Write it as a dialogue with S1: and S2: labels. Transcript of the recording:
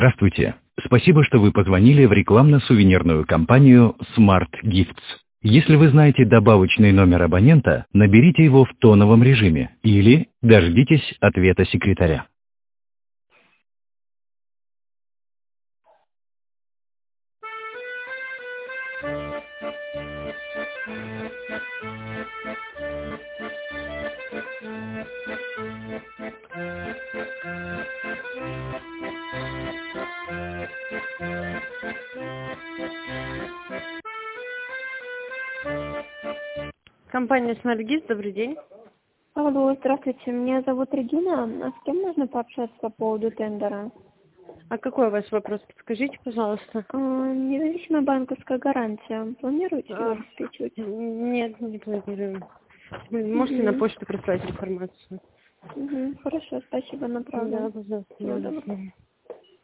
S1: Здравствуйте. Спасибо, что вы позвонили в рекламно-сувенирную компанию Smart Gifts. Если вы знаете добавочный номер абонента, наберите его в тоновом режиме или дождитесь ответа секретаря.
S2: Компания «Смарт-Гиз», добрый день.
S3: Алло, здравствуйте, меня зовут Регина. А с кем можно пообщаться по поводу тендера?
S2: А какой у вас вопрос? Подскажите, пожалуйста.
S3: Независимая банковская гарантия. Планируете ее обеспечивать?
S2: Нет, не планируем. Вы можете на почту прислать информацию?
S3: Хорошо, спасибо, направлю.
S2: Да, пожалуйста.
S3: Всего доброго.